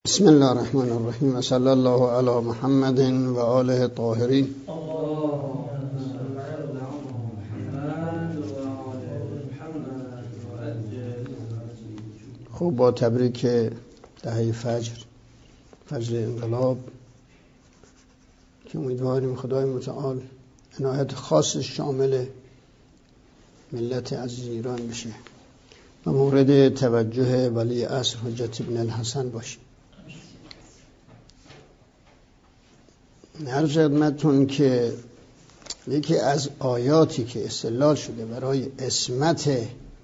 بسم الله الرحمن الرحیم و صلی الله علی محمد و آله الطاهرین. خب با تبریک دهه فجر انقلاب که امیدواریم خدای متعال عنایت خاصش شامل ملت عزیز ایران بشه و مورد توجه ولی عصر حجت ابن الحسن باشه. عرض خدمتتون که یکی از آیاتی که استدلال شده برای عصمت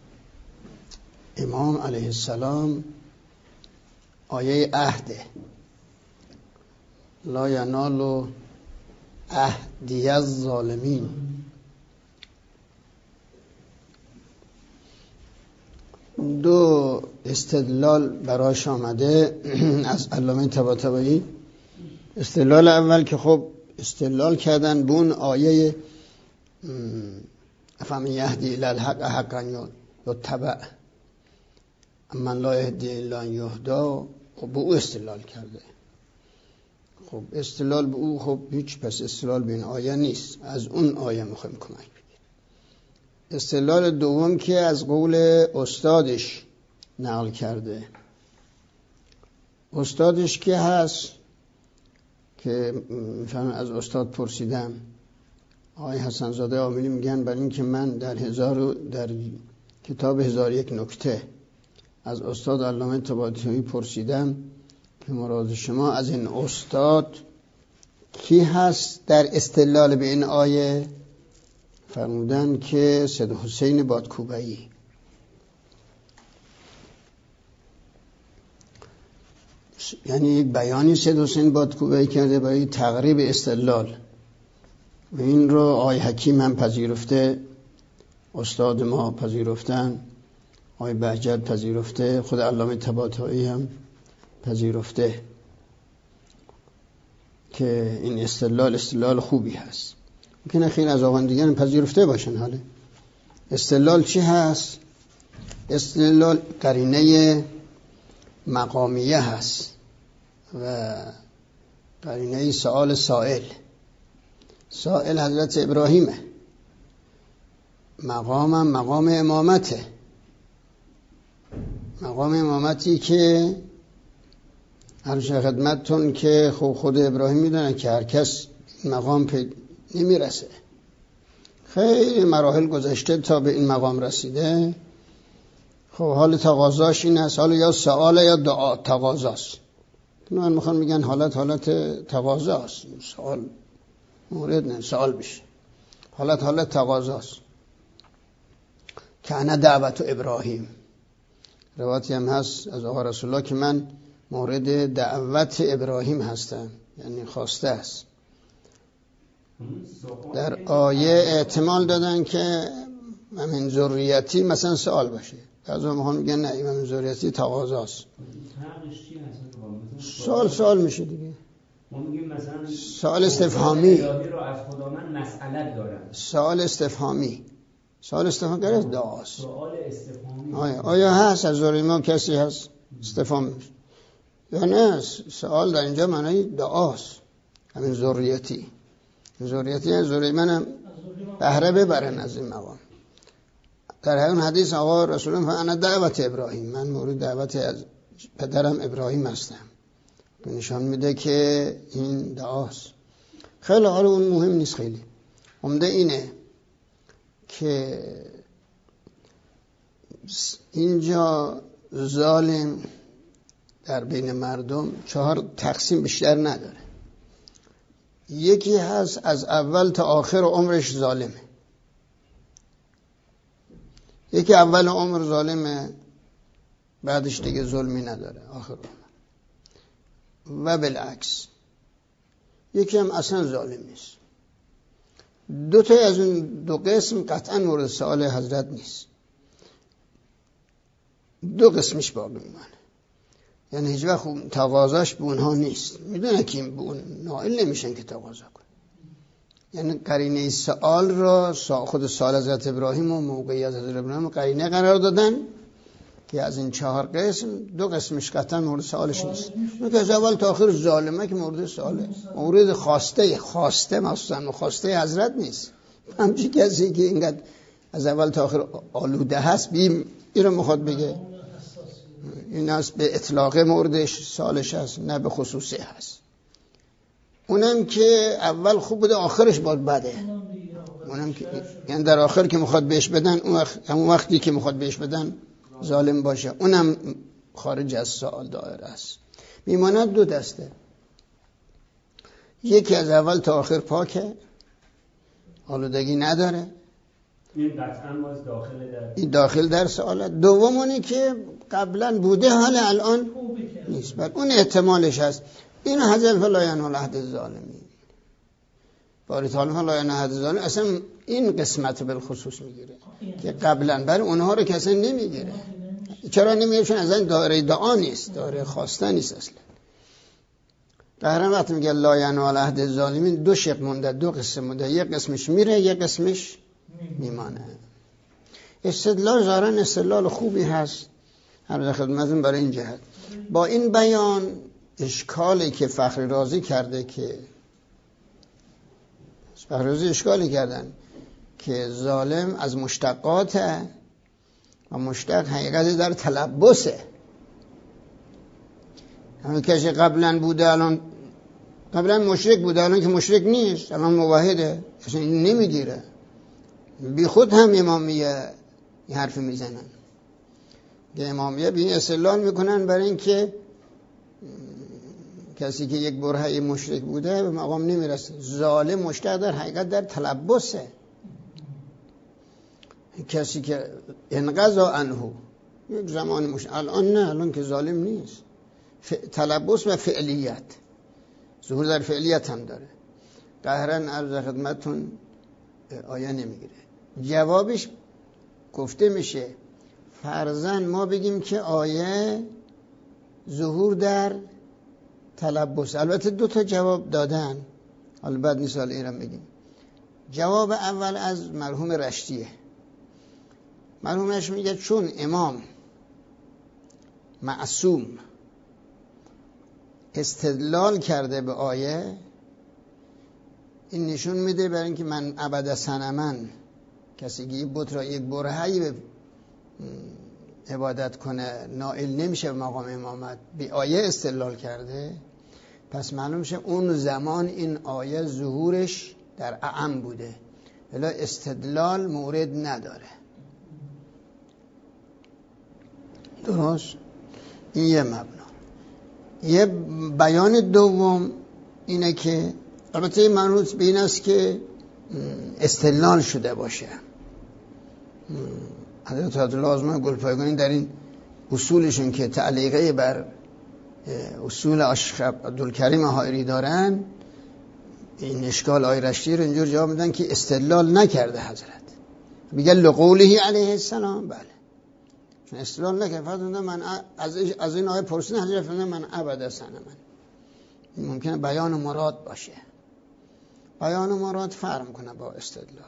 امام علیه السلام آیه عهده، لا ینال عهدی الظالمین. دو استدلال براش آمده از علامه طباطبایی. استدلال اول که خب استدلال کردن به اون آیه افمن یهدی الی الحق حقا یتبع من لا یهدی الا ان یهدا، خب به او استدلال کرده. خب استدلال به او خب هیچ، پس استدلال به این آیه نیست، از اون آیه میخوایم کمک بگیریم. استدلال دوم که از قول استادش نقل کرده. استادش که هست که مثلا از استاد پرسیدم، آقای حسن زاده عاملی میگن برای این که من در کتاب 1001 نکته از استاد علامه طباطبایی پرسیدم که مراد شما از این استاد کی هست در استدلال به این آیه؟ فرمودن که سید حسین بادکوبه‌ای. یعنی یک بیانی سید حسین بادکوبه‌ای کرده برای تقریب استدلال و این رو آقای حکیم هم پذیرفته، استاد ما پذیرفتن، آقای بهجت پذیرفته، خود علامه طباطبایی هم پذیرفته که این استدلال خوبی هست. ممکنه خیلی از آقایان دیگر هم پذیرفته باشن. حالا استدلال چی هست؟ استدلال قرینه مقامیه هست و قرینه سؤال سائل حضرت ابراهیمه، مقام امامته، مقام امامتی که عرض خدمتتون که خود ابراهیم میدونن که هر کس مقام نمیرسه، خیلی مراحل گذشته تا به این مقام رسیده. خب حال تقاضاش این است، حالا یا سوال یا دعا، تقاضاست. من میخوام میگن حالت تقاضاست، سوال مورد نه، سوال بشه، حالت تقاضاست. که انا دعوت ابراهیم، روایتی هم هست از آقا رسول الله که من مورد دعوت ابراهیم هستم، یعنی خواسته است. در آیه احتمال دادن که من ذریتی مثلا سوال باشه، از اون میگن نه من ذریتی تقاضاست. سوال میشه دیگه. ما میگیم مثلا سوال استفهامی، رو از خدا من مسئلت دارم. سوال استفهامی غیر دعاست. سوال استفهامی آیا هست از ذریما کسی هست استفهام یا نه؟ سوال در اینجا معنی دعاست. همین ذریتی ذریمنم بهره ببرن از این مقام. در همون حدیث آقا رسول الله انا دعوت ابراهیم، من مورد دعوت از پدرم ابراهیم هستم، نشان میده که این دعاست. خیلی حالا اون مهم نیست، خیلی عمده اینه که اینجا ظالم در بین مردم 4 تقسیم بیشتر نداره. یکی هست از اول تا آخر عمرش ظالمه، یکی اول عمر ظالمه بعدش دیگه ظلمی نداره آخر عمر، و بالعکس یکی هم اصلا ظالم نیست. 2 تا از اون 2 قسم قطعا مورد سؤال حضرت نیست، 2 قسمش باقی میمونه. یعنی هیچ وقت تقاضاش به اونها نیست، میدونه که به اون نائل نمیشن که تقاضا کنه. یعنی قرینه سؤال را خود سؤال حضرت ابراهیم و موقعیت حضرت ابراهیم قرینه قرار دادن که از این 4 قسم 2 قسمش قطعا مورد سوالش نیست. اون که از اول تا آخر ظالمه که مورد سواله، مورد خواسته مخصوصا خواسته حضرت نیست. همچی کسی که اینقدر از اول تا آخر آلوده هست این رو میخواد بگه این است به اطلاق موردش سالش هست، نه به خصوصی هست. اونم که اول خوب بوده آخرش باید بده، اونم که یعنی در آخر که میخواد بهش بدن همون وقتی که میخواد بهش بدن ظالم باشه، اونم خارج از سوال دایره است. میماند 2 دسته، یکی از اول تا آخر پاکه، آلودگی نداره، این قطعا باز داخل در سوالت. دومونی که قبلا بوده حال الان نیست، بل اون احتمالش هست. این حذف لا ینال عهد الظالمین، باری تعالی لا ینال عهد الظالمین اصلا این قسمت رو بالخصوص میگیره که قبلا برای اونها رو که اصلا نمیگیره. چرا نمیگیره؟ چون اصلا دایره دعا نیست، دایره خواسته نیست اصلا. قهرم وقتی میگه لا ینال عهد الظالمین 2 شق مونده، 2 قسم مونده، یک قسمش میره یک قسمش میمانه. استدلال ظاهرا استدلال خوبی هست، عرض خدمتتون برای این جهت. با این بیان اشکالی که فخری رازی کرده که فخری رازی اشکالی کردن که ظالم از مشتقاته و مشتق حقیقت در تلبسه. همون کسی قبلا بوده الان قبلا مشرک بوده الان که مشرک نیست، الان موحده، اصلا نمیگیره. بی خود هم امامیه این حرف میزنن که امامیه به این استدلال میکنن برای اینکه کسی که یک برهه مشرک بوده به مقام نمیرسه. ظالم مشتق در حقیقت در تلبسه، کسی که انقضا عنه یک زمان مشرک، الان نه، الان که ظالم نیست. تلبس و فعلیت، ظهور در فعلیت هم داره. قهرن عرض خدمتون آیه نمیگیره. جوابش گفته میشه فرضاً ما بگیم که آیه ظهور در تلبس. البته 2 تا جواب دادن، حالا بعد مثال اینم بگیم. جواب اول از مرحوم رشتیه. مرحوم رشتی میگه چون امام معصوم استدلال کرده به آیه، این نشون میده برای اینکه من عبد صنمن، کسی که یک بت را یک برهه‌ای به عبادت کنه نائل نمیشه به مقام امامت، به آیه استدلال کرده. پس معلوم شه اون زمان این آیه ظهورش در اعم بوده، ولی استدلال مورد نداره. درست؟ این یه مبنا. یه بیان دوم اینه که البته منوط به این است که استدلال شده باشه. حضرت عبدالله آزمای گلپایگانی در این اصولشون که تعلیقه بر اصول عبدالکریم حائری دارن، این اشکال آیه رشتی رو اینجور جواب میدن که استدلال نکرده حضرت. میگه لقوله علیه السلام، بله چون استدلال نکرده. فقط من از این آیه پرسیدن حضرت فرمودن من عبد صنم. این ممکنه بیان مراد باشه، بیان مراد فرق کنه با استدلال.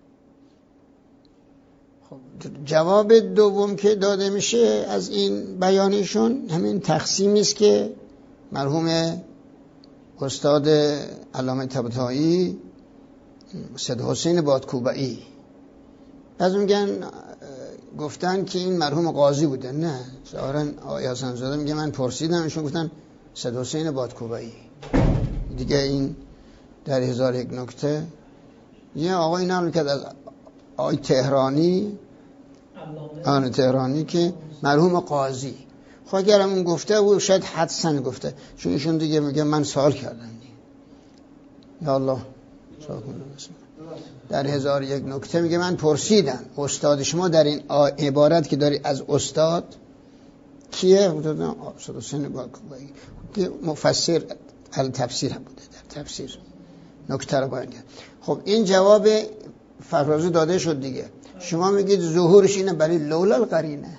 خب جواب دوم که داده میشه از این بیانشون همین تقسیمی است که مرحوم استاد علامه طباطبایی سید حسین بادکوبئی از میگن گفتن که این مرحوم قاضی بوده. نه، ظاهرا آقای حسن زاده میگه من پرسیدم، ایشون گفتن سید حسین بادکوبئی. دیگه این در 1001 نکته یه آقای نقل کرد از آقای تهرانی که مرحوم قاضی. خب اگرم اون گفته بود شاید حدسن گفته، چون ایشون دیگه میگه من سوال کردم. یا الله در 1001 نکته میگه من پرسیدم استاد شما در این عبارت که داری از استاد کیه؟ استاد حسین بادکوبئی که مفسر التفسیر هم بوده، در تفسیر نکته رو باید کرد. خب این جواب فخرازی داده شد دیگه. شما میگید ظهورش اینه برای لولا القرینه،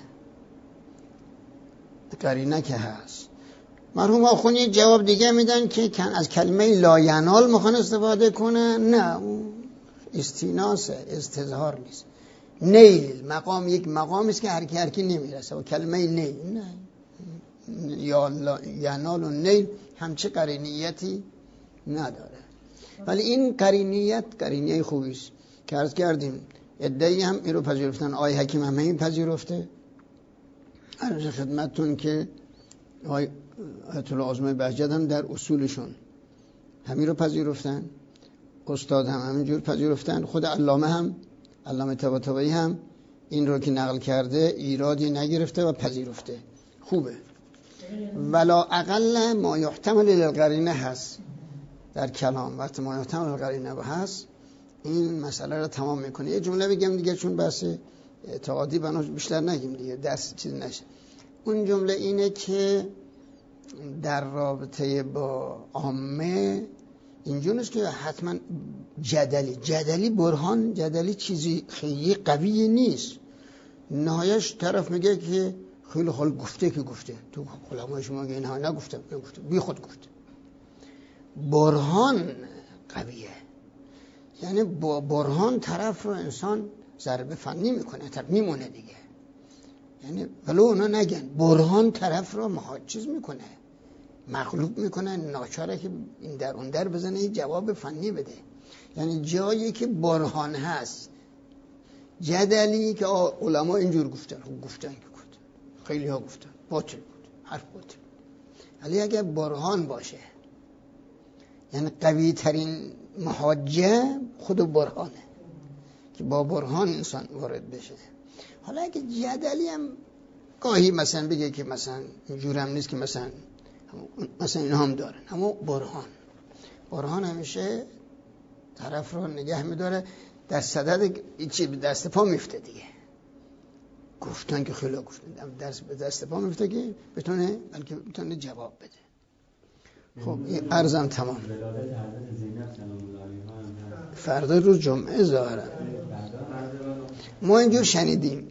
قرینه که هست. مرحوم آخونی جواب دیگه میدن که از کلمه لا ینال میخوان استفاده کنه. نه، استیناسه، استظهار نیست. نیل مقام یک مقامی است که هر کی نمیرسه و کلمه نیل نه یا ینال و نیل همچه قرینیتی نداره. ولی این قرینیه خوبی است که عرض کردیم ادعی هم این رو پذیرفتن. آقای حکیم هم این پذیرفته. عرض خدمتتون که آقای آیت الله آزمای بهجت هم در اصولشون همین رو پذیرفتن، استاد هم همینجور پذیرفتن، خود علامه طباطبایی هم این رو که نقل کرده ایرادی نگرفته و پذیرفته. خوبه. ولا اقل ما یحتمل للقرینه هست در کلام. وقتی ما یحتمل للقرینه هست این مسئله رو تمام میکنه. یه جمله بگم دیگه چون بحث اعتقادی بناش بیشتر نگیم دیگه دست چیز نشه. اون جمله اینه که در رابطه با عامه اینجور نیست که حتما جدلی برهان جدلی چیزی خیلی قوی نیست. نهایش طرف میگه که خیلی گفته که گفته تو علمای شما میگه اینها نگفته بی خود گفته. برهان قویه، یعنی با برهان طرف رو انسان ضربه فنی میکنه، طرف میمونه دیگه. یعنی ولو اونا نگن برهان طرف رو چیز میکنه، مغلوب میکنه، ناچاره که این در اون در بزنه یه جواب فنی بده. یعنی جایی که برهان هست، جدلی که علما اینجور گفتن که خیلی ها گفتن باطل بود، حرف باطل. ولی اگر برهان باشه، یعنی قوی ترین محاجه خود برهانه که با برهان انسان وارد بشه. حالا اگه جدلی هم گاهی مثلا بگه که مثلا اینجور هم نیست که مثلا اینا هم دارن، اما برهان همیشه طرف رو نگه میداره، در صدد چی به دست پا میفته دیگه. گفتن که خیلی گفتن به دست پا میفته که بتونه جواب بده. خب این عرضم تمام. فردا روز جمعه ظاهرا ما اینجور شنیدیم.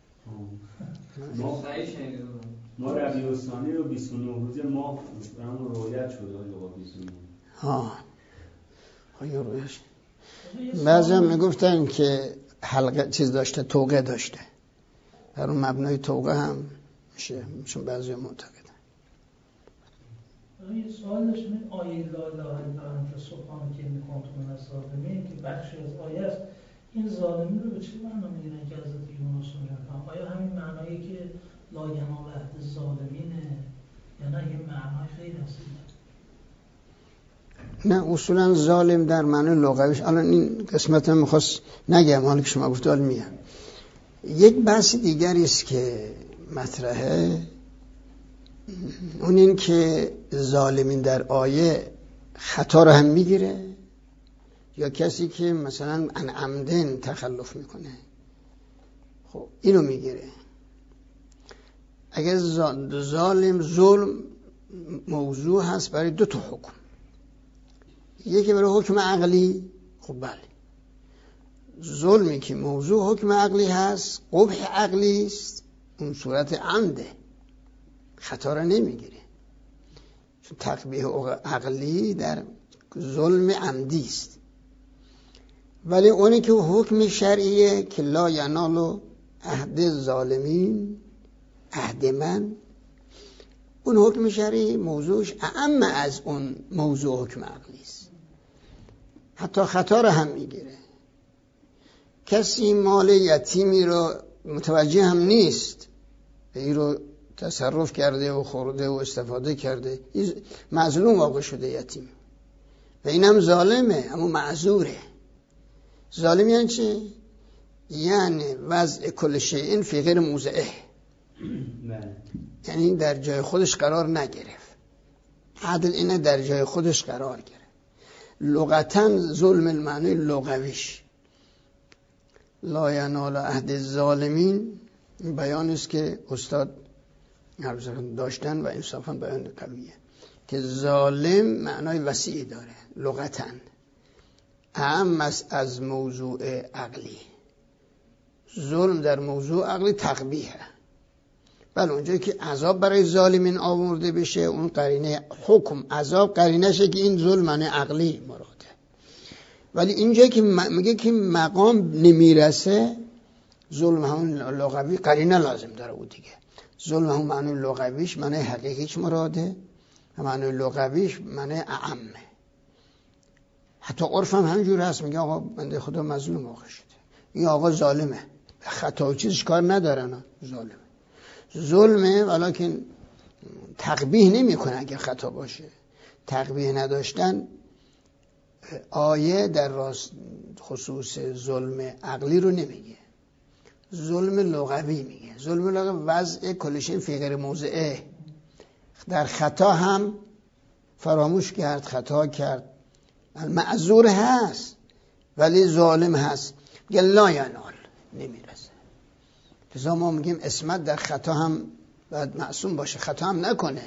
ما ربیع الثانی رو 29 روز ماه همون رویت شده با 29. ها خیلی رویش. بعضی هم میگفتن که حلقه چیز داشته، توقه داشته. در اون مبنای توقه هم میشه، چون بعضی معتقدن. یه سوال داشتم، این آیه لا اله الا انت سبحانک انی کنت من الظالمین که بخشی از آیه است، این ظالمی رو به چه معنا میگیرن که حضرت یونس میگن؟ آیا همین معنایی که لا ینال عهد الظالمینه یا نه یه معنای خیلی هست؟ نه اصولا ظالم در معنی لغویش، الان این قسمت هم میخواست نگم، حالا که شما گفت حال میگم. یک بحث دیگری است که مطرحه، اون این که ظالمین در آیه خطا رو هم میگیره یا کسی که مثلا عن عمدن تخلف میکنه، خب اینو میگیره. اگر ظلم موضوع هست برای دو تا حکم، یکی برای حکم عقلی، خب بله ظلمی که موضوع حکم عقلی هست، قبح عقلی است، اون صورت عمده، خطا را نمیگیره، چون تقبیح عقلی در ظلم عمدی است. ولی اونی که حکم شرعیه که لا ینال عهد الظالمین، عهد من، اون حکم شرعی موضوعش اعم از اون موضوع حکم عقلی است، حتی خطا را هم میگیره. کسی مال یتیمی رو متوجه هم نیست، این رو تصرف کرده و خورده و استفاده کرده، مظلوم واقع شده یتیم و اینم ظالمه اما معذوره. ظالم یعنی چی؟ یعنی وضع کل شیء فی غیر موضعه، یعنی در جای خودش قرار نگرفت. عدل اینه در جای خودش قرار گرفت. لغتاً ظلم المعنی لغویش لا ینال عهد الظالمین، این بیان است که استاد داشتن و انصافاً بیان قویه که ظالم معنای وسیعی داره لغتاً، اعم از موضوع عقلی. ظلم در موضوع عقلی تقبیحه، بله اونجایی که عذاب برای ظالمین آورده بشه اون قرینه حکم عذاب قرینه شه که این ظلم معنی عقلی مراده. ولی اینجایی که میگه که مقام نمیرسه، ظلم همون لغوی قرینه لازم داره او دیگه. ظلم همون معنی لغویش معنی حقیقیش مراده، معنی لغویش معنی اعمه. حتی عرف هم همینجور هست، میگه آقا بنده خدا مظلوم واقع شده، این آقا ظالمه، خطا و چیزش کار ندارن، ظلمه ولکن تقبیح نمی کنه. اگه خطا باشه تقبیح نداشتن آیه در خصوص ظلم عقلی رو نمیگه، ظلم لغوی میگه. ظلم لغوی وضع کلشین فی غیر موضعه، در خطا هم فراموش کرد، خطا کرد، معذور هست ولی ظالم هست، میگه لا ینال، نمیرسه. لذا ما میگیم عصمت در خطا هم باید معصوم باشه، خطا هم نکنه.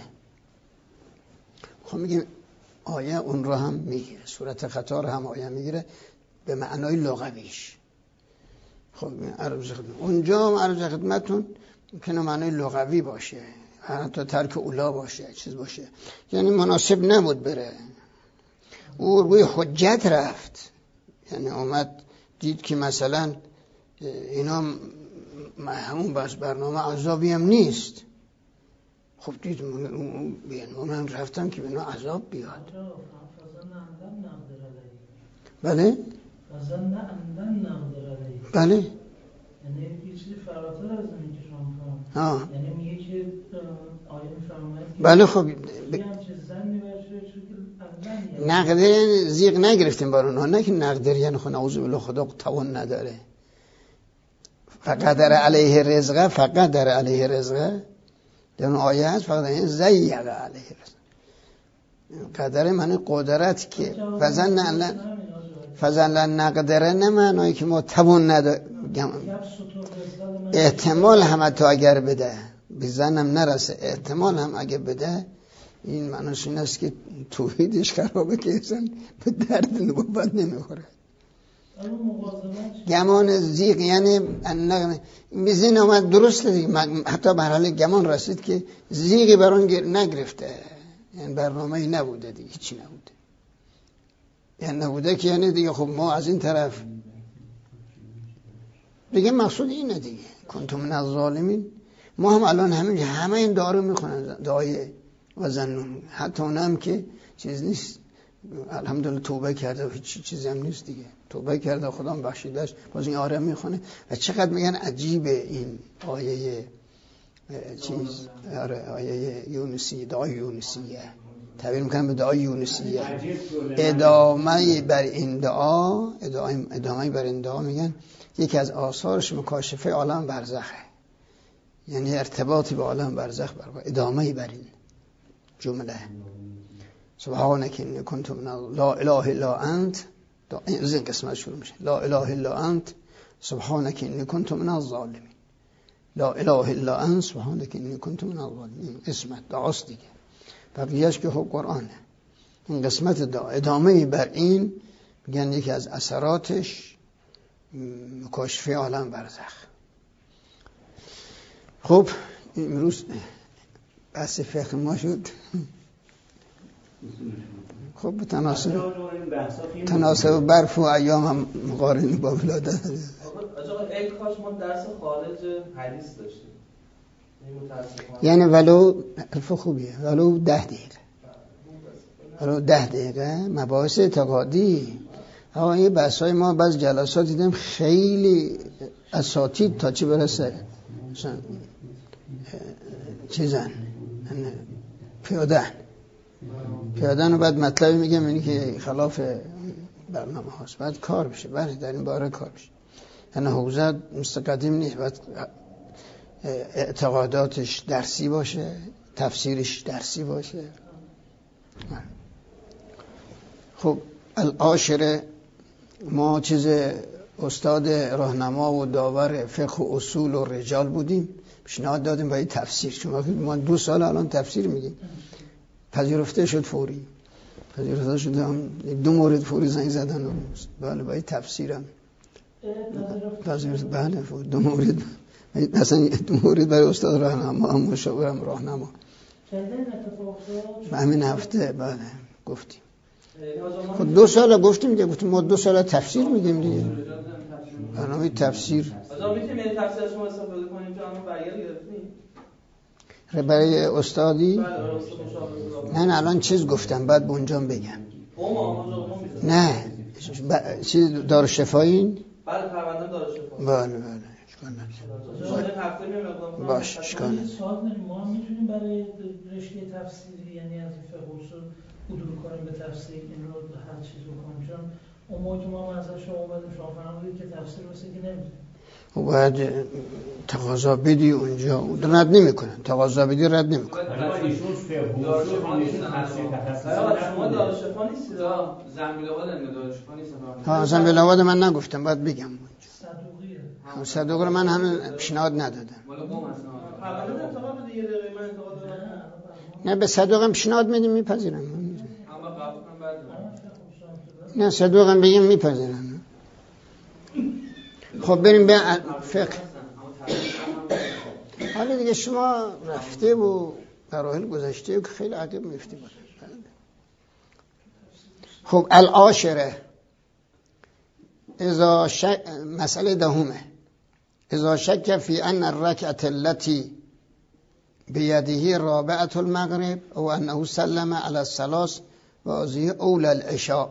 خب میگیم آیه اون رو هم میگیره، صورت خطا رو هم آیه میگیره به معنای لغویش. خب اونجا عرض خدمتون ممکنه معنای لغوی باشه، حتی ترک اولا باشه، چیز باشه، یعنی مناسب نبود بره، او روی حجت رفت، یعنی اومد دید که مثلا اینا همون بس برنامه عذابی هم نیست. خب دید من رفتم که اینا عذاب بیاد. بله؟ بله؟ یعنی یه چیزی فراتر از اینی که شما فهم، یعنی میگه که آیه میفرماید بله. خب نقدر زیغ نگرفتیم بار اونها، نه که نقدر یعنی خود نعوذ بالله خدا توان نداره. فقدر علیه رزقه، فقدر علیه رزقه در اون آیه هست، فقط این زیغ علیه رزقه، قدر معنی قدرت که فزن نقدره، نه معنی که ما توان نداره، احتمال هم حتی اگر بده بزنم نرسه، احتمال هم اگر بده، این معنیش این است که توحیدش خرابه که اصلا به درد نبوت نمیخوره. گمان زیغ یعنی میزین آمد درست دیگه، حتی مرحله گمان رسید که زیغی بران نگرفته، یعنی برنامه‌ای نبوده دیگه، هیچی نبوده، یعنی نبوده که یعنی دیگه خب ما از این طرف دیگه مقصود اینه دیگه، کنتم من الظالمین. ما هم الان همه این دعا رو میخونن، دعای و زنون، حتی اونم که چیز نیست، الحمدلله توبه کرده و هیچ چیزی هم نیست دیگه، توبه کرده خدا هم بخشیدش، باز این آره میخونه. و چقدر میگن عجیبه این آیه چیز، آیه یونسی، دعای یونسیه تعبیر میکنم به دعای یونسیه، ادامه بر این دعا، ادامه بر این دعا میگن یکی از آثارش مکاشفه عالم برزخه، یعنی ارتباطی به عالم برزخ برقرار، ادامه بر این جمله سبحانك إني كنت من لا اله الا انت، از این قسمت شروع میشه، لا اله الا انت سبحانك إني كنت من الظالمین، لا اله الا انت سبحانك إني كنت من الظالمین. قسمت دعاست دیگه، بقیهش که خب قرآنه. این قسمت دعا ادامه بر این میگن یکی از اثراتش مکاشفه عالم برزخ. خب امروز بحث فقه ما شد. خب به تناسب برف و ایام هم مقارنی با ولادت. آقا ای کاش ما درس خارج حدیث داشتیم، یعنی ولو حرف خوبیه، ولو 10 دقیقه، ولو 10 دقیقه مباحث اعتقادی. اما این بحثای ما بعض جلسات دیدم خیلی اساتید تا چی برسه چیزن پیادن و بعد مطلبی میگم اینی که خلاف برنامه هاست، بعد کار بشه، بعد در این باره کار بشه. یعنی حوزه مستقدیم نیست، باید اعتقاداتش درسی باشه، تفسیرش درسی باشه. خب العاشر ما چیز استاد راهنما و داور فقه و اصول و رجال بودیم، پیشنهاد دادیم برای تفسیر، چون ما 2 سال الان تفسیر میگیم، پذیرفته شد فوری، پذیرفته شد، هم 2 مورد فوری زنگ زدن و بله برای تفسیرم پذیرفته، بله 2 مورد، اصلا 2 مورد برای استاد راهنما هم مشاورم راهنما و همین هفته بله گفتیم. خب 2 سال گفتیم دیگه، گفتیم ما 2 سال تفسیر میگیم دیگه، برنامه تفسیر رضا میتونیم یه تفسیر شما استفاده کنیم جانو برگر گرفتیم برای استادی؟ بله برای استاد مشاور. نه الان چیز گفتم بعد بونجام بگم. نه چیز دارالشفایین؟ بله پرونده دارالشفا. بله اشکال نداره. باشه اشکال نداره. سوال داریم ما میتونیم برای رشته تفسیری یعنی از فقه اصول عدول کنیم به تفسیر این رو هر چیز بکنیم چون اون موقع که ما مثلا شما اومدیم شما فرمودید که تفسیر مثل که نمیتونیم و باید تقاضا بدی اونجا رد نمیکنن تقاضا بدی رد نمیکنن. ایشون فقه اصول همیشه تفسیر شما دارالشفا نیستید زنبیل آباد دارالشفا نیست ها زنبیل آباد من نگفتم باید بگم اونجا صدوقیه صدوق رو من همه پیشنهاد ندادم. نه به صدوقم پیشنهاد میدیم میپذیرم. نه صدوقم بگیم میپذیرم. خب بریم به فقه. حالا دیگه شما رفته و مراحل گذشته و که خیلی عقب میفتی بود. خب العاشره اذا مسئله دهمه اذا شک فی ان الرکعة التي بیده رابعة المغرب او انه سلم على الثلاث و هذه اول العشاء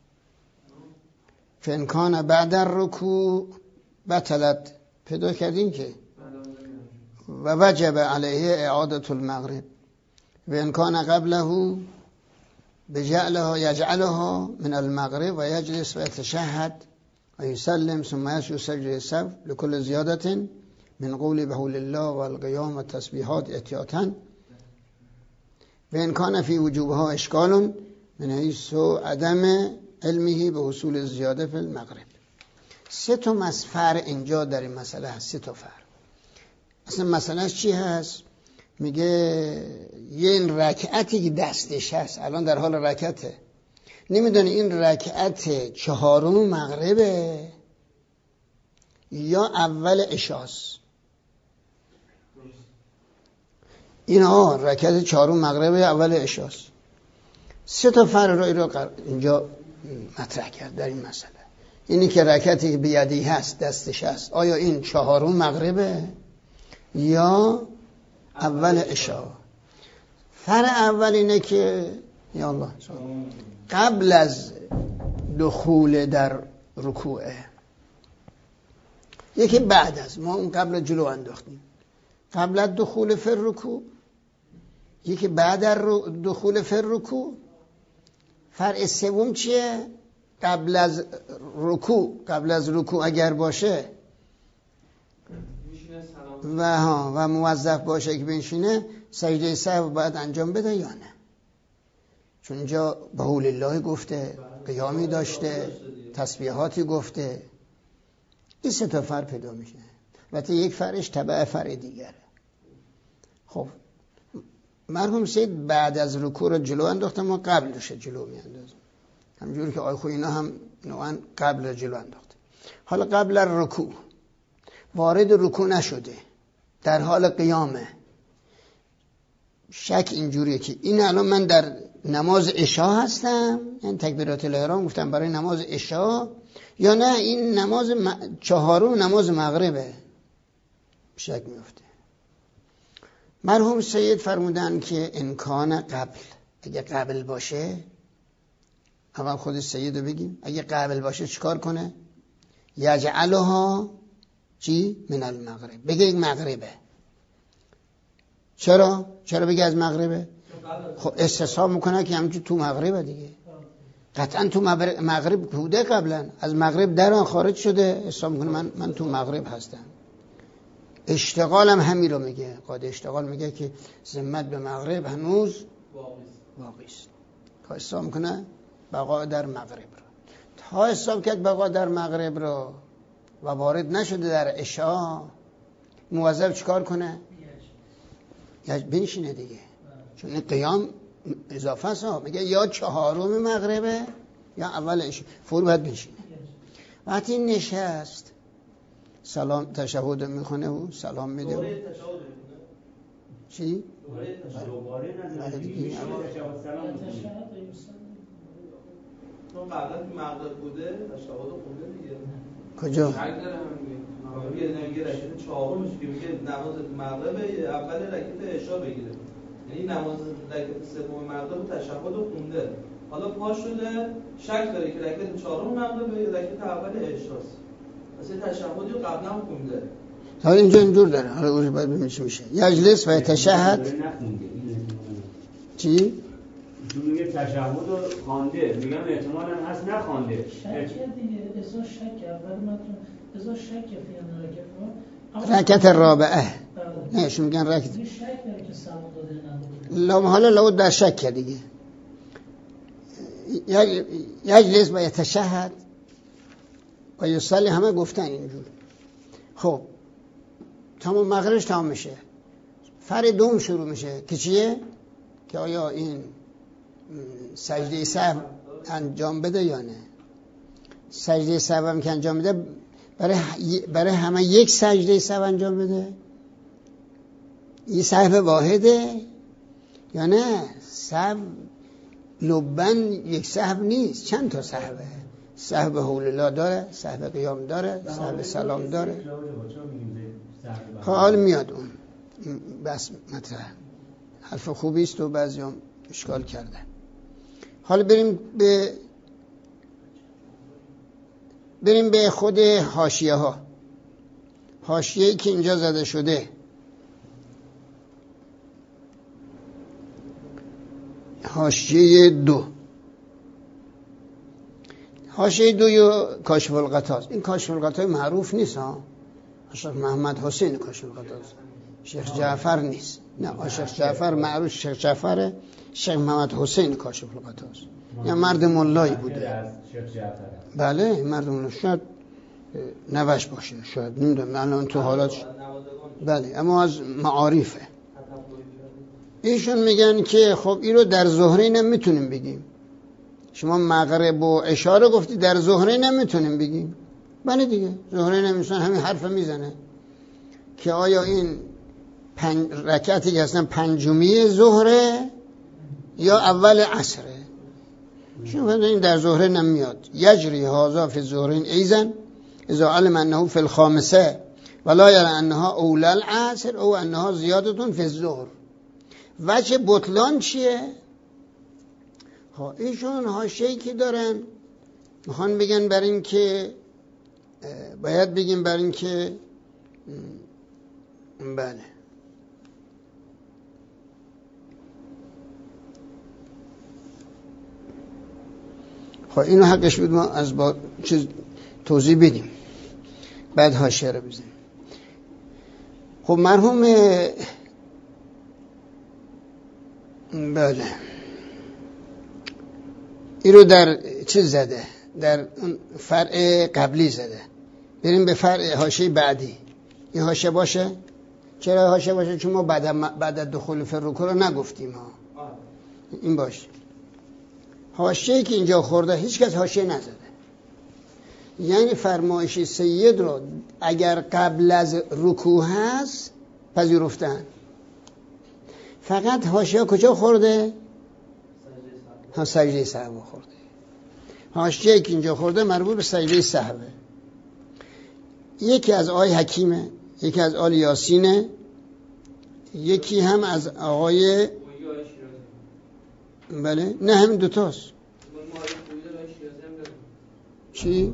فان کان بعد الرکوع بطلت. پیدا کردین که و وجب علیه اعاده المغرب و ان کان قبله بجعلها یجعلها من المغرب و یجلس و یتشهد و یسلم ثم یسجد سجده السهو لكل زیادة من قول بحول الله و القیام و تسبیحات احتیاطا و ان کان فی وجوبها اشکال من حیث عدم علمه به حصول زیاده فی المغرب. سه تا مسفر اینجا در این مسئله هست. سه تا فرق. اصلا مسئله چی هست؟ میگه یه این رکعتی که دستش هست الان در حال رکعته نمیدونه این رکعت چهارم مغربه یا اول عشاست. اینا رکعت چهارم مغربه یا اول عشاست. سه تا فرق رو اینجا مطرح کرد در این مسئله. اینی که رکعتی که بیادی هست دستش هست آیا این چهارم مغربه یا اول عشا؟ فرق اول اینه که یا الله قبل از دخول در رکوعه، یکی بعد از. ما اون قبل جلو انداختیم قبل از دخول فر رکوع، یکی بعد از دخول فر رکوع. فرق سوم چیه؟ قبل از رکوع اگر باشه و موظف باشه که بنشینه سجده سهو باید انجام بده یا نه؟ چون اینجا بحول الله گفته، قیامی داشته، تسبیحاتی گفته. این سه تا فرق پیدا میشه. البته یک فرقش تبع فرق دیگره. خب مرحوم سید بعد از رکوع رو جلو انداختم، ما قبلش جلو میاندازیم، همجوری که آیخو اینا هم نوعا قبل رو جلو انداخته. حالا قبل رکوع وارد رکوع نشده، در حال قیامه. شک اینجوریه که این الان من در نماز عشا هستم، یعنی تکبیرات الاحرام گفتم برای نماز عشا، یا نه این نماز چهارم نماز مغربه. شک میفته. مرحوم سید فرمودن که امکان قبل، اگه قبل باشه، اول خود سید رو بگیم، اگه قبل باشه چیکار کنه؟ یجعلها چی؟ من المغرب. بگه این مغربه. چرا بگه از مغربه؟ خب استصحاب میکنه که همچون تو مغربه دیگه. قطعا تو مغرب بوده قبلا، از مغرب دران خارج شده، استصحاب میکنه من تو مغرب هستم. اشتغال هم همین رو میگه. قاعده اشتغال میگه که ذمت به مغرب هنوز باقی است. تا استصحاب میکنه بقا در مغرب رو. تا استصحاب کرد بقا در مغرب رو و وارد نشده در عشا، موظف چیکار کنه؟ یا بنشینه دیگه. چون این قیام اضافه است. میگه یا چهارم مغربه یا اول عشا، فور باید بنشینه. وقتی نشست سلام تشهد میخونه و سلام میده. دوره تشهد چی؟ دوباره نزدیکی سلام چون قبلا که مغرب بوده تشهد خونده دیگه. کجا؟ میگه رکعت چهارم میشه که میگه نماز مغرب اول رکعت عشا بگیره، یعنی نماز رکعت سوم مغرب تشهد رو خونده، حالا پا شده شک داره که رکعت چهارم مغرب یا رکعت اول عشاست، واسه تشهدی رو قبلا خونده. حالا اینجا اینجور داره، حالا اون باید ببینیم چی میشه. یجلس و یتشهد چی؟ چون میگه تشهد رو خوانده، میگم احتمالاً هست نخوانده. شک دیگه، ازا شک اول متن ازا شک فی رکعت رابعه. نه شو میگن رکعت. شک داره که سلام داده نداره. حالا لو در شک دیگه. یجلس و یتشهد و یصلی همه گفتن اینجور. خب تمام مغربش تمام میشه. فر دوم شروع میشه که چیه؟ که آیا این سجده سهو انجام بده یا نه. سجده سهو هم که انجام بده برای همه یک سجده سهو انجام بده، این سهو واحده یا نه سهو لبن یک سهو نیست، چند تا سهوه. سهو حول الله داره، سهو قیام داره، سهو سلام داره. حال میاد اون بس مطرح حرف خوبی است و بعضی هم اشکال کرده. حالا بریم به خود حاشیه ها. حاشیه‌ای که اینجا زده شده، حاشیه 2. حاشیه 2 یا کاشف الغطاس. این کاشف الغطاس معروف نیست ها. شیخ محمد حسین کاشف الغطاس، شیخ جعفر نیست. نه شیخ جعفر معروف، شیخ جعفره. شیخ محمد حسین کاشف الغطاس یا مرد مولایی بوده. بله مرد مولایی، شاید نوش باشه، شاید نمیدونم الان تو حالات. بله اما از معارفه. ایشون میگن که خب این رو در ظهرین هم میتونیم بگیم. شما مغرب و عشاء رو گفتی، در ظهرین هم میتونیم بگیم. بله دیگه ظهرین هم میشن همین حرف میزنه که آیا این رکعتی که هستن پنجمی ظهره یا اول عصره. شما این در ظهرین هم میاد. یجری هذا فی الظهرین ایزن اذا علم انه فی الخامسه ولا یرى انها اول العصر او انها زیادتون فی الظهر. وجه بطلان چیه؟ ایشون حاشیه‌ای که دارن میخوان بگن بر این که باید بگیم بر این که بله اینو حقش بود ما از با چیز توضیح بدیم بعد حاشیه رو بزنیم. خب مرحوم بله این رو در چیز زده، در فرع قبلی زده. بریم به فرع حاشیه بعدی. این حاشیه باشه. چرا حاشیه باشه؟ چون ما بعد دخول فی الرکوع رو نگفتیم ها. این باشه. حاشیه‌ای که اینجا خورده هیچ کس حاشیه نزده. یعنی فرمایش سید رو اگر قبل از رکوع هست پذیرفتن. فقط حاشیه کجا خورده؟ سجده سهو خورده. حاشیه‌ای که اینجا خورده مربوط به سجده سهوه. یکی از آقای حکیمه، یکی از آل یاسینه، یکی هم از آقای بله نه همین دوتاست. چی؟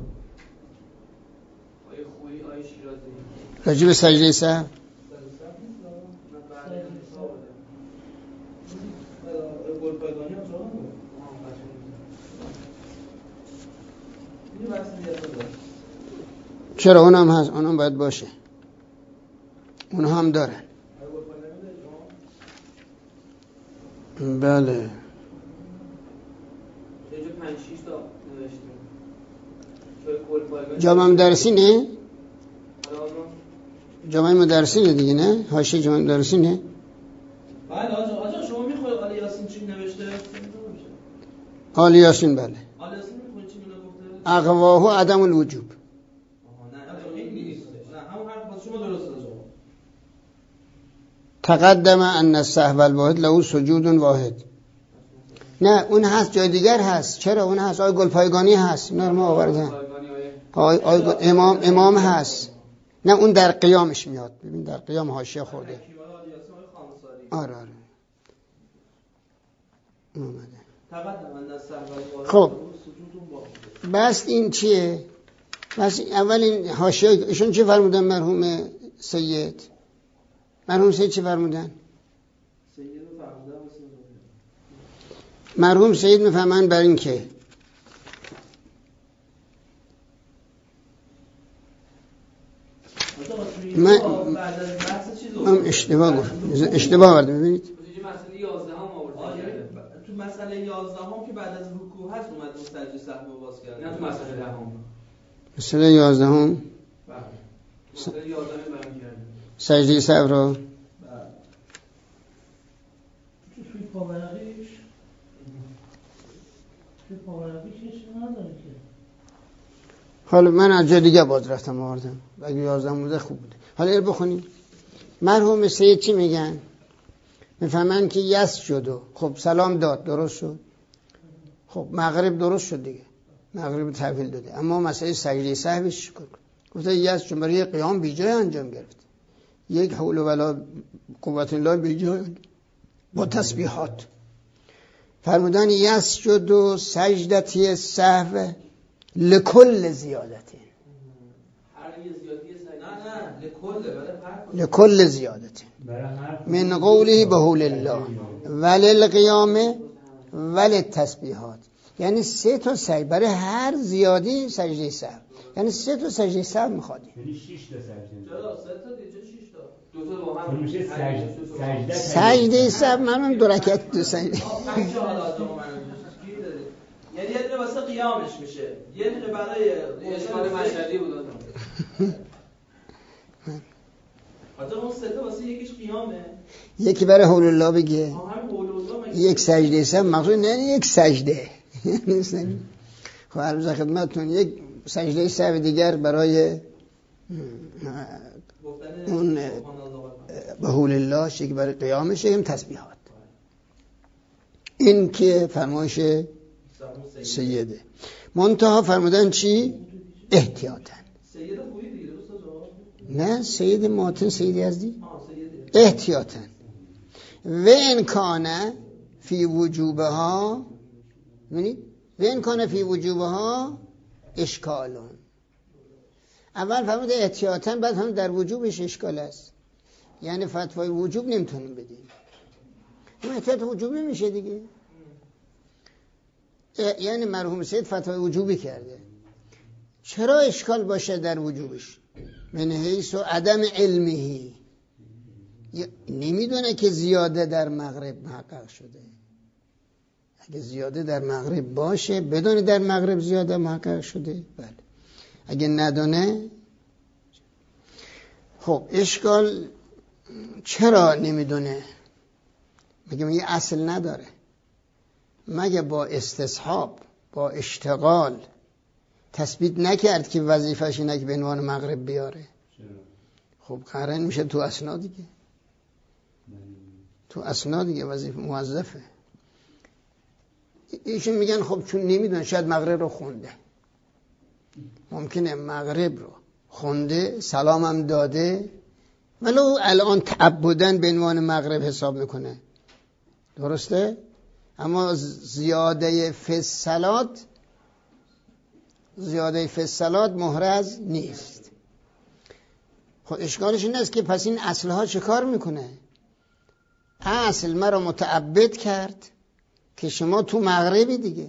راجب سجده سهو چرا اونم هست، اونم باید باشه، اونها هم دارن. بله جامعه مدرسی نه؟ جامعه مدرسی نه دیگه نه؟ حاشیه جامعه مدرسی نه؟ بله آجا شما میخواید آل یاسین چی نوشته؟ آل یاسین بله. آل یاسین میخواید چی گفته؟ اقواه عدم الوجوب. تقدم ان السهو الواحد له سجود واحد. نه اون هست، جای دیگر هست. چرا اون هست؟ آقای گلپایگانی هست، اینا رو ما آوردن. امام هست، نه اون در قیامش میاد. ببین در قیام حاشیه خورده. آره اومده. خب بس این چیه؟ بس اول این حاشیه ایشون چه فرمودن مرحوم سید؟ مرحوم سید چه فرمودن؟ مرحوم سید میفهمن بر این که من اشتباه آوردم. ببینید تو مسئله 11 هم که بعد از رکوع هست اومد اون سجده سهو باز کرد. نه تو مسئله 10 هم. مسئله 11 هم. بله. مسئله 11 هم بیان کرد. سجده سهو رو. بله. توی پاورقیش نداره که. حالا من از جای دیگه باز رفتم آوردم. اگه 11 بوده خوب بوده. حالا اینو بخونیم. مرحوم سید چی میگن؟ میفهمن که یسجد. خب سلام داد، درست شد. خب مغرب درست شد دیگه، مغرب تحویل داده. اما مسئله سجده سهوش چیکار کنه؟ گفته یسجد برای قیام بی جای انجام گرفت. یک حول ولا قوت الله بی جای با تسبیحات. فرمودن یسجد سجدتی سهو لکل زیادتی. لکل زیادتی من قوله به حول الله وللقیام وللتسبیحات. یعنی 3 تا سجده برای هر زیادی سجده سهو، یعنی 3 تا سجده سهو میخوادی. یعنی 6 تا سجده. چرا 3 تا دیگه 6 تا؟ 2 تا با هم میشه سجده. سجده سهو منم 2 رکعت 2 سجده. 5 حالات ما یعنی یه دونه واسه قیامش میشه، یه دونه برای اشکال مشهدی بود. حتی اون 3 تا واسه یکیش قیامه، یکی برای حول الله بگه. یک سجده سهو مقصود نه یک سجده. خب عرض خدمتتون یک سجده سهو دیگر برای اون به حول الله شی که برای قیامش هم تسبیحات. این که فرمایش سیده. منتها فرمودن چی؟ احتیاطاً. سید خوبی دیگه نه سید ماتن سید یزدی. احتیاطاً و ان کان فی وجوبها، ببینید و ان کان فی وجوبها اشکالون. اول فرمود احتیاطاً، بعد هم در وجوبش اشکال است. یعنی فتوای وجوب نمیتونیم بدیم. اون احتیاط وجوب نمیشه دیگه. یعنی مرحوم سید فتوای وجوبی کرده. چرا اشکال باشه در وجوبش؟ من حیث و عدم علمه، نمیدونه که زیاده در مغرب محقق شده. اگه زیاده در مغرب باشه بدونه در مغرب زیاده محقق شده. بله. اگه ندونه، خب اشکال چرا نمیدونه؟ مگه یه اصل نداره؟ مگه با استصحاب با اشتغال تثبیت نکرد که وظیفه‌ش اینه که به عنوان مغرب بیاره؟ خب قرن میشه تو اسناد دیگه. تو اسناد دیگه وظیفه موظفه. ایشون میگن خب چون نمیدونه شاید مغرب رو خونده. ممکنه مغرب رو خونده، سلامم داده، ولو الان تعبدن به عنوان مغرب حساب میکنه. درسته؟ اما زیاده فی الصلات محرز نیست. خب اشکالش این است که پس این اصلها چه کار میکنه؟ اصل مرا متعبد کرد که شما تو مغربی دیگه.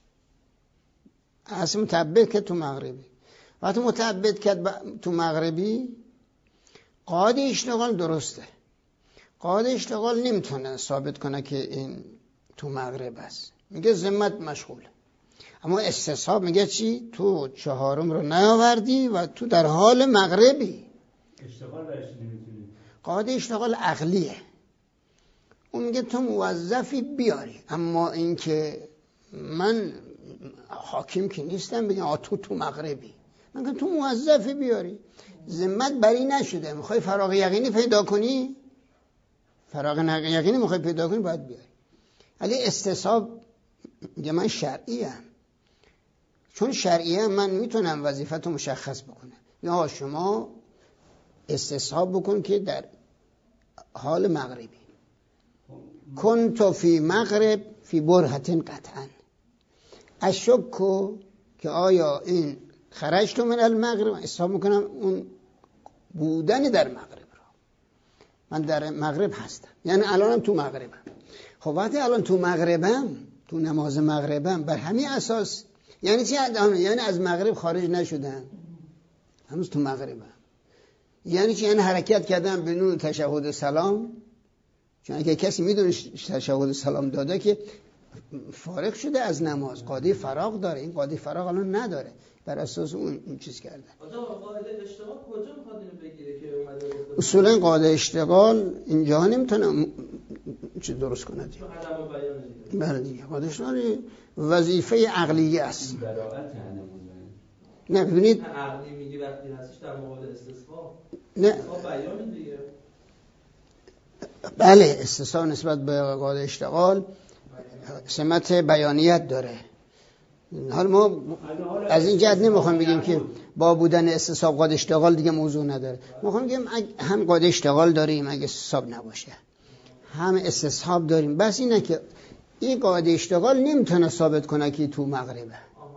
اصل متعبد کرد تو مغربی. وقتی متعبد کرد تو مغربی، قاعده اشتغال درسته. قاعده اشتغال نمیتونه ثابت کنه که این تو مغرب است. میگه ذمت مشغوله. اما استصحاب میگه چی؟ تو 4 رو نیاوردی و تو در حال مغربی. اشتغال برش نمیتونی. قاعده اشتغال عقلیه. اون میگه تو موظفی بیاری. اما اینکه من حاکم که نیستم بگم تو مغربی. من میگم تو موظفی بیاری. ذمت بری نشده. میخوای فراغ یقینی پیدا کنی؟ فراغ یقینی میخوای پیدا کنی باید بیاری. ولی استصحاب میگه من شرعیم. چون شرعیم من میتونم وظیفتو مشخص بکنم. یا شما استصحاب بکن که در حال مغربی. کنت فی مغرب فی برهتن قطعا اشکو که آیا این خرجت من المغرب، استصحاب میکنم اون بودن در مغرب را، من در مغرب هستم، یعنی الانم تو مغربم. خب وقتی الان تو مغربم، تو نماز مغربم، بر همین اساس یعنی چی؟ یعنی از مغرب خارج نشدم، هنوز تو مغربم. یعنی چی؟ یعنی حرکت کردم بدون تشهد سلام، چون اگه کسی میدونه تشهد سلام داده که فارغ شده از نماز، قاعده فراغ داره. این قاعده فراغ الان نداره، بر اساس اون چیز کرده. قاعده اشتغال کجا میخواد اینو بگیره که اومده گفته؟ اصولا قاعده اشتغال اینجا نمیتونه چی درست کنه دیگه. عدم بیان دیگه. بله دیگه، قاعده اشتغال وظیفه عقلیه است. نه ببینید عقلی میگی وقتی هستش در مقابل استصحاب. نه بیان دیگه. بله، استصحاب نسبت به قاعده اشتغال سمت بیانیت داره. حالا ما از این جهت نمیخوام بگیم که با بودن استصحاب قاعده اشتغال دیگه موضوع نداره. میخوام بگیم هم قاعده اشتغال داریم اگه استصحاب نباشه، هم استصحاب داریم، بس اینه که این قاعده اشتغال نمیتونه ثابت کنه که تو مغربه.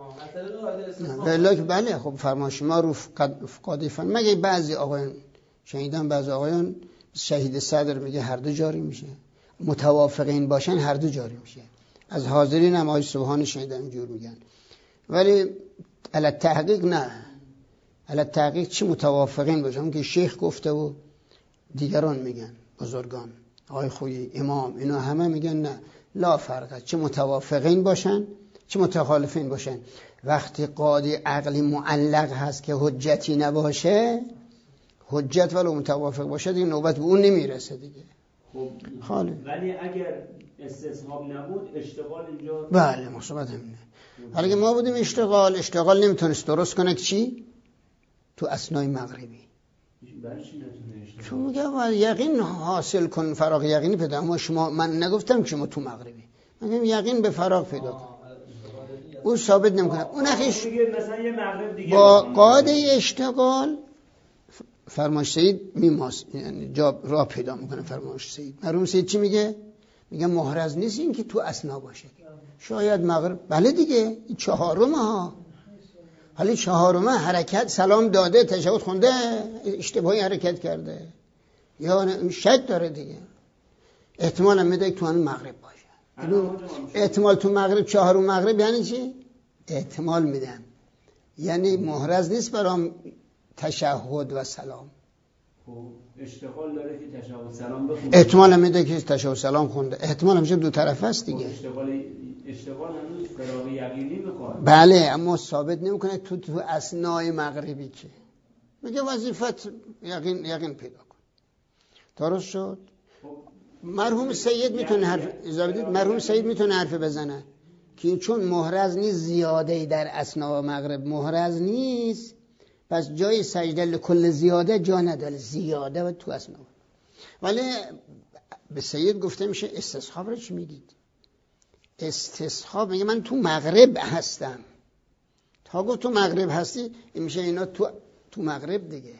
بله خب فرمایش ما رو قاعده فن، مگه بعضی آقایان شنیدم، بعضی آقایان شهید صدر میگه هر دو جاری میشه، متوافقین باشن هر دو جاری میشه. از حاضرین هم آقای سبحانی شنیدم اینجور میگن، ولی علی تحقیق نه. علی تحقیق چی متوافقین باشن؟ اون که شیخ گفته و دیگران میگن، بزرگان، آقای خویی، امام، اینا همه میگن نه، لا فرقه، چه متوافقین باشن چه متخالفین باشن. وقتی قاعده عقلی معلق هست که حجتی نباشه، حجت ولو متوافق باشه دیگه نوبت به اون نمیرسه دیگه. خب خاله. ولی اگر استصحاب نبود اشتغال اینجا بله مصیبت همینه. حالا اگه ما بودیم اشتغال نمیتونست درست کنه که چی؟ تو اثنای مغربی. برای چی نتونه اشتغال؟ چون میگه یقین حاصل کن، فراغ یقینی پیدا. اما شما، من نگفتم که شما تو مغربی، من میگم یقین به فراغ پیدا کن. اون ثابت نمیکنه. اون اخیش مثلا یه مغرب دیگه با قاعده اشتغال فرمایش سید میماس، یعنی جا راه پیدا میکنه. فرمایش سید، مرحوم سید چی میگه؟ میگه محرز نیست این که تو اثنا باشه، شاید مغرب. بله دیگه، این چهارم ها، حالی چهارم حرکت سلام داده، تشهد خونده، اشتباهی حرکت کرده یا شک داره دیگه، احتمال هم میده تو همین مغرب باشه. احتمال تو مغرب، چهارم مغرب یعنی چی؟ احتمال میدم، یعنی محرز نیست برام تشهد و سلام. خب اشتغال داره که تشهد سلام بخونه، احتمال هم میده که تشهد سلام خونده، احتمال همیشه دو طرف است دیگه. اشتغال هنوز فراغ یقینی میخواد. بله، اما ثابت نمیکنه تو اثنای مغربی که میگه وظیفت یقین پیدا کن. درست شد؟ مرحوم سید میتونه حرف بزنه که چون محرز نیست، زیاده در اثنا و مغرب محرز نیست، پس جای سجده لکل زیاده جا نداره، زیاده و تو اثنا. ولی به سید گفته میشه استصحاب رو چی میگید؟ استصحاب میگه من تو مغرب هستم. تا گفت تو مغرب هستی، میشه اینا تو مغرب دیگه،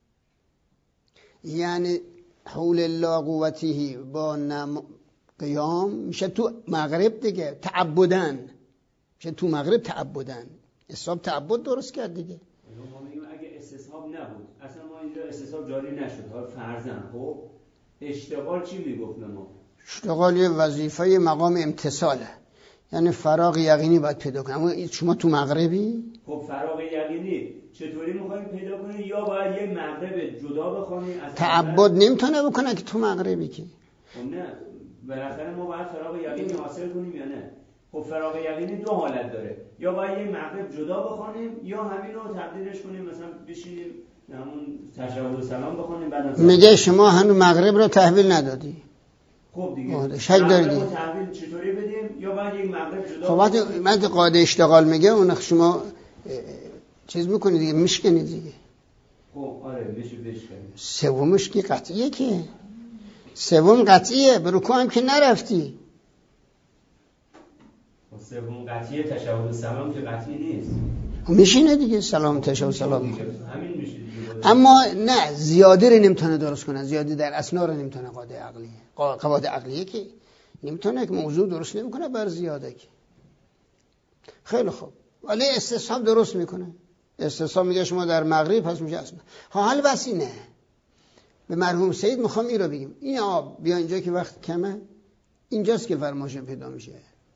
یعنی حول الله قوته با قیام میشه تو مغرب دیگه، تعبدن میشه تو مغرب، تعبدن. استصحاب تعبد درست کرد دیگه. ما میگیم اگه استصحاب نبود، اصلا ما اینجا استصحاب جاری نشد، حالا فرضاً خب اشتغال چی میگفت ما؟ اشتغال یه وظیفه مقام امتصاله، یعنی فراغ یقینی باید پیدا کنه. اما شما تو مغربی؟ خب فراغ یقینی چطوری میخوایم پیدا کنیم؟ یا باید یه مغرب جدا بخونیم؟ تعبد نمیتونه بکنه که تو مغربی که. خب نه، بالاخره ما باید فراغ یقینی حاصل کنیم یا نه؟ خب فراغ یقینی دو حالت داره، یا باید یه مغرب جدا بخونیم یا همین رو تبدیلش کنیم مثلا بشینیم همون تشهد و سلام بخونیم بعد میگه شما هنوز مغرب رو تحویل ندادی. خب دیگه شک داری دیگه. تحویل چطوری بدیم؟ یا باید یک مغرب جدا. خب وقتی قاعده اشتغال میگه اون شما چیز میکنید دیگه، میشکنید دیگه. خب آره میشه بشکنید. سومش که قطعیه، که سوم قطعیه، به رکوع هم که نرفتی. سوم قطعیه، تشهد سلام که قطعی نیست. میشینه دیگه سلام تشا و سلام میکنه. همین میشه دیگه. اما نه زیاده رو نمیتونه درست کنه، زیاده در اسنا رو نمیتونه قواعد عقلیه که نمیتونه که موضوع درست نمیکنه بر زیاده که. خیلی خوب ولی استصحاب درست میکنه. استصحاب میگه شما در مغرب پس میشه اسنا. حال بس اینه به مرحوم سید میخوام این رو بگیم، این بیا اینجا که وقت کمه، اینجاست که فرمایش پیدا میشه.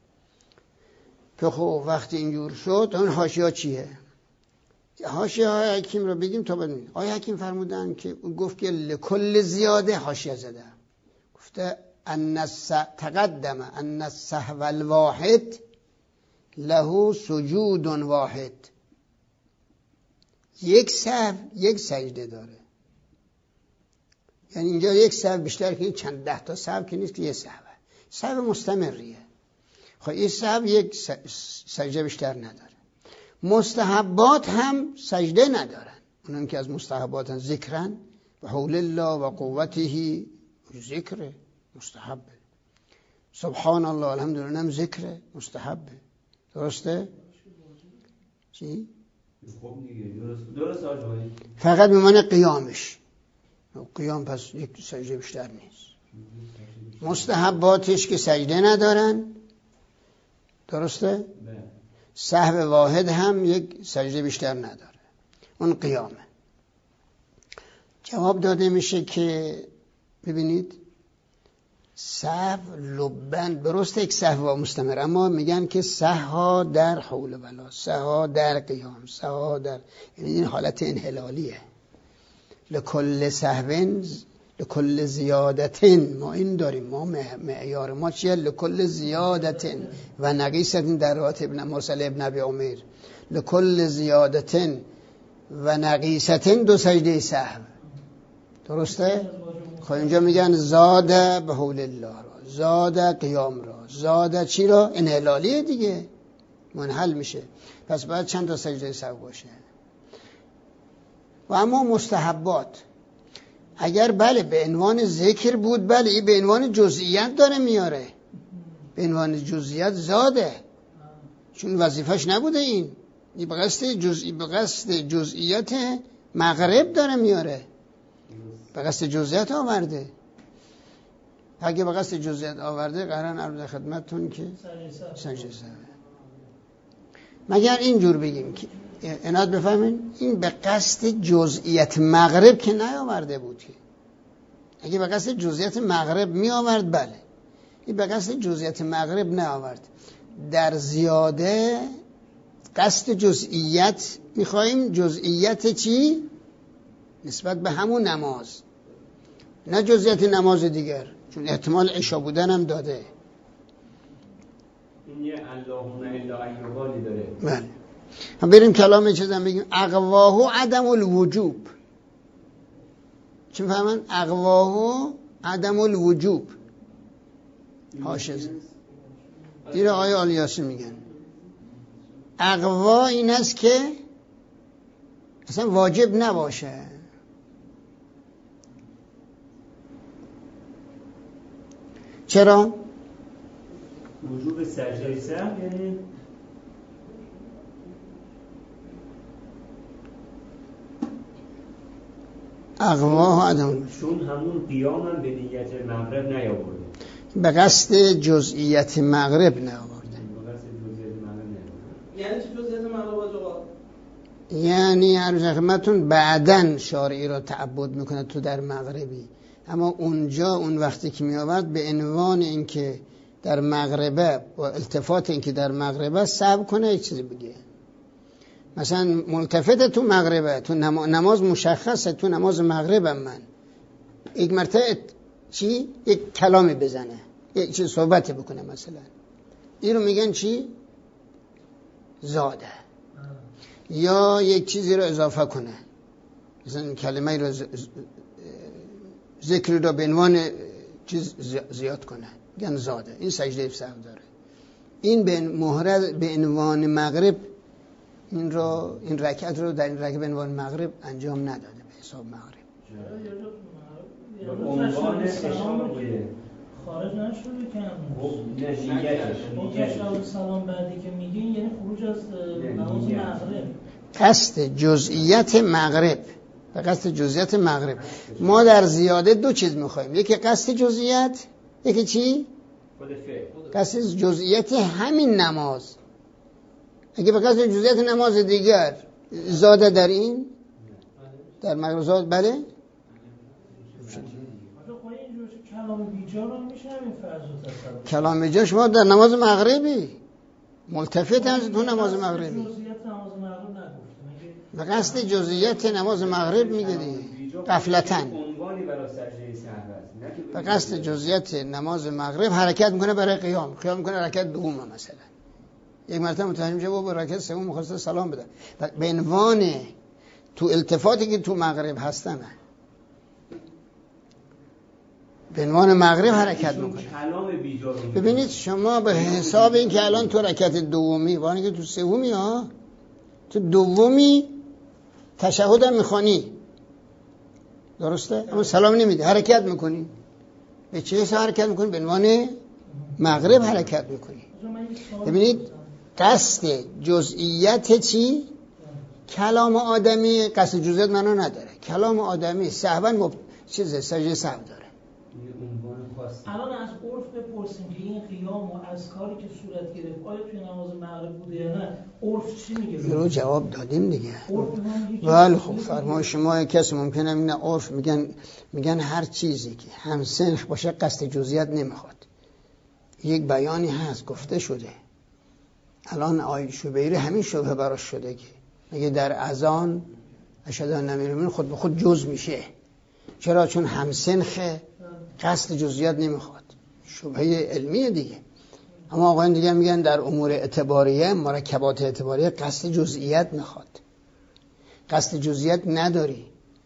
که خب وقتی اینجور شد اون حاشیه چیه؟ حاشیه های حکیم رو بگیم تا بدونید. آقای حکیم فرمودن که گفت که لکل زیاده حاشیه زده، گفته تقدم ان السهو الواحد له سجود واحد. یک سهو یک سجده داره، یعنی اینجا یک سهو بیشتر که چند ده تا سهو که نیست که یه سهو مستمریه. خب این سهو یک سجده بیشتر نداره. مستحبات هم سجده ندارن، اونم که از مستحبات ذکرن و حول الله و قوته ذکر مستحبه، سبحان الله الحمدلله هم ذکر مستحبه. درسته؟ چی؟ خب دیگه درست آجایی. فقط بمانه قیامش، قیام پس یک سجده بیشتر نیست. مستحباتش که سجده ندارن، درسته؟ سهو واحد هم یک سجده بیشتر نداره، اون قیامه. جواب داده میشه که ببینید سهو لبن درسته یک سهو مستمر، اما میگن که سهوا در حول ولا، سهوا در قیام، سهوا در، یعنی این حالت انحلالیه. لکل سهوین لکل زیادتن، ما این داریم، ما معیار ما چیه؟ لکل زیادتن و نقیستن در روایت ابن مرسل ابن ابی عمر لکل زیادتن و نقیستن دو سجده سهو. درسته؟ خب اینجا میگن زاده به حول الله را، زاده قیام را، زاده چی را؟ انحلالیه دیگه، منحل میشه، پس باید چند تا سجده سهو باشه. و اما مستحبات اگر بله به عنوان ذکر بود، بله این به عنوان جزئیات داره میاره، به عنوان جزئیات زاده، چون وظیفش نبوده این به قصد جزئیات مغرب داره میاره، به قصد جزئیات آورده. اگه به قصد جزئیات آورده قرار عرض خدمتتون که سجده سهو. مگر اینجور بگیم که عنایت بفهمین این به قصد جزئیات مغرب که نیاورده بود که. اگه به قصد جزئیات مغرب می آورد بله، این به قصد جزئیات مغرب نیاورد. در زیاده قصد جزئیات میخوایم، جزئیات چی؟ نسبت به همون نماز، نه جزئیات نماز دیگر، چون احتمال عشا بودن هم داده. این یه اللهم الا ایوبالی داره. بله هم بریم کلام چیزم بگیم. اقواه عدم الوجوب، چی فهمن؟ اقواه عدم الوجوب حاشیه دیر آقای آلیاسی میگن اقوا این است که اصلا واجب نباشه. چرا؟ وجوب سجده سهو یعنی اقواه عدم، چون همون قیام هم به نیت مغرب نیاورده، به قصد جزئیت مغرب نیاورده. یعنی چی جزئیات مغرب آقا؟ یعنی عرض خدمتتون بعدن شارعی را تعبد میکنه تو در مغربی، اما اونجا اون وقتی که می آورد به عنوان اینکه در مغربه و التفات اینکه در مغربه سهو کنه یک چیزی بگه، مثلا ملتفت تو مغربه، تو نماز مشخصه، تو نماز مغربم من یک مرتبه چی؟ یک کلامی بزنه، یک چیز صحبت بکنه، مثلا این رو میگن چی؟ زاده. یا یک چیزی رو اضافه کنه، مثلا کلمه رو ذکر رو به عنوان چیز زیاد کنه، میگن زاده. این سجده سهو داره. این به عنوان مغرب این رکعت رو در این رکعت به عنوان مغرب انجام نداده به حساب مغرب. عنوان اشاره بوده، خارج نشده که نیتش اون تشهد سلام بعدی که میگین یعنی خروج از نماز مغرب. قصد جزئیت مغرب، به قصد جزئیات مغرب ما در زیاده دو چیز میخوایم، یکی قصد جزئیت، یکی چی؟ قصد جزئیت همین نماز. اگه به قصد جزئیات نماز دیگر زاده در این در مغرب زاد، بله؟ کلام بیجا رو میشه همین فرض و تصور. کلام بیجا شما در نماز مغربی ملتفت هست تو نماز مغربی. جزئیات نماز مغرب نگفتم. به قصد جزئیات نماز مغرب میگه دیگه، غفلتن. به قصد جزئیات نماز مغرب حرکت میکنه برای قیام میکنه رکعت دوم مثلا. یک مرتبه متوجه میشه با رکعت سوم میخواسته سلام بده. به عنوان تو التفاتی که تو مغرب هستن به عنوان مغرب حرکت میکنه. ببینید شما به حساب این که الان تو رکعت دومی وانی که تو سومی تو دومی تشهد هم میخوانی، درسته؟ اما سلام نمیده، حرکت میکنی. به چه حساب حرکت میکنی؟ به عنوان مغرب حرکت میکنی. ببینید قصد جزئیت چی؟ کلام آدمی قصد جزئیات منو نداره. کلام آدمی سهوا سجده سهو داره. الان از عرف بپرسیم که این قیام و اذکاری که صورت گرفت آیا توی نماز مغرب بوده یا نه؟ عرف چی میگه؟ رو جواب دادیم دیگه. بله خب فرما شما کسی ممکنه نه عرف میگن هر چیزی که هم سنخ باشه قصد جزئیات نمیخواد. یک بیانی هست گفته شده. الان آیه شبیری همین شبه براش شده که میگه در اذان اشهد ان لا اله الا الله خود به خود جز میشه. چرا؟ چون همسنخ قصد جزئیات نمیخواد. شبهه علمیه دیگه. اما آقایان دیگه میگن در امور اعتباریه، مرکبات اعتباریه قصد جزئیات میخواد. قصد جزئیات نداری،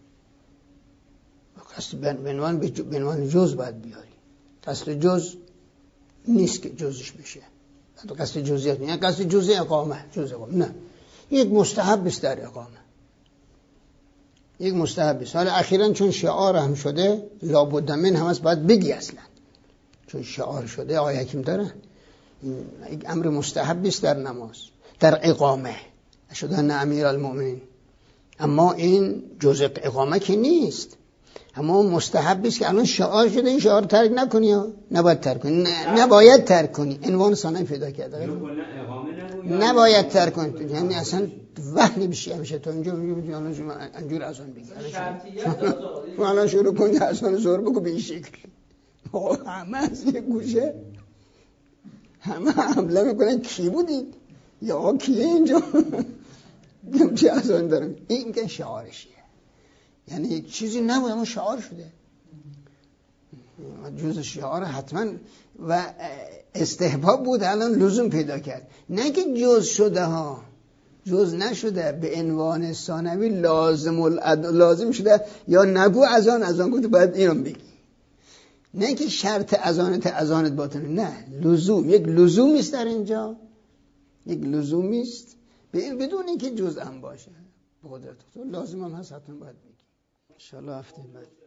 قصد به عنوان جز باید بیاری. قصد جز نیست که جزش بشه. قصد جزئیات نه، قصد جزء اقامه، نه. یک مستحب است در اقامه. یک مستحب است. حالا اخیراً چون شعار هم شده لابد من هم است باید بگی اصلا. چون شعار شده آیه حکیم داره. یک امر مستحب است در نماز، در اقامه. اشهد ان امیرالمؤمنین. اما این جزء اقامه که نیست. اما مستحب است که الان شعار شده، این شعار ترک نکنی یا نباید ترک کنی. نباید ترک کنی. عنوان ثانوی پیدا کرده. نباید ترک کنی. یعنی اصلا وحی بشی همیشه تو اینجا میگی انجور اذان بگی. الان شروع کنی اذان ظهر بگو به این شکل. همه از یه گوشه همه حمله میکنن کی بودید؟ یا کیه اینجا؟ میگم چه اذان دارم. این که شعارشیه. یعنی چیزی نبود اما شعار شده. جز شعار حتما و استحباب بود، الان لزوم پیدا کرد. نه که جز شده ها، جز نشده. به عنوان ثانوی لازم شده یا نگو اذان گو تو باید اینو بگی. نه که شرط اذانت باطنه، نه لزوم. یک لزومی است در اینجا، یک لزومی است بدون اینکه جز هم باشه. به قدرت تو لازم هم هست حتما باید بگی. ان شاء الله هفته بعد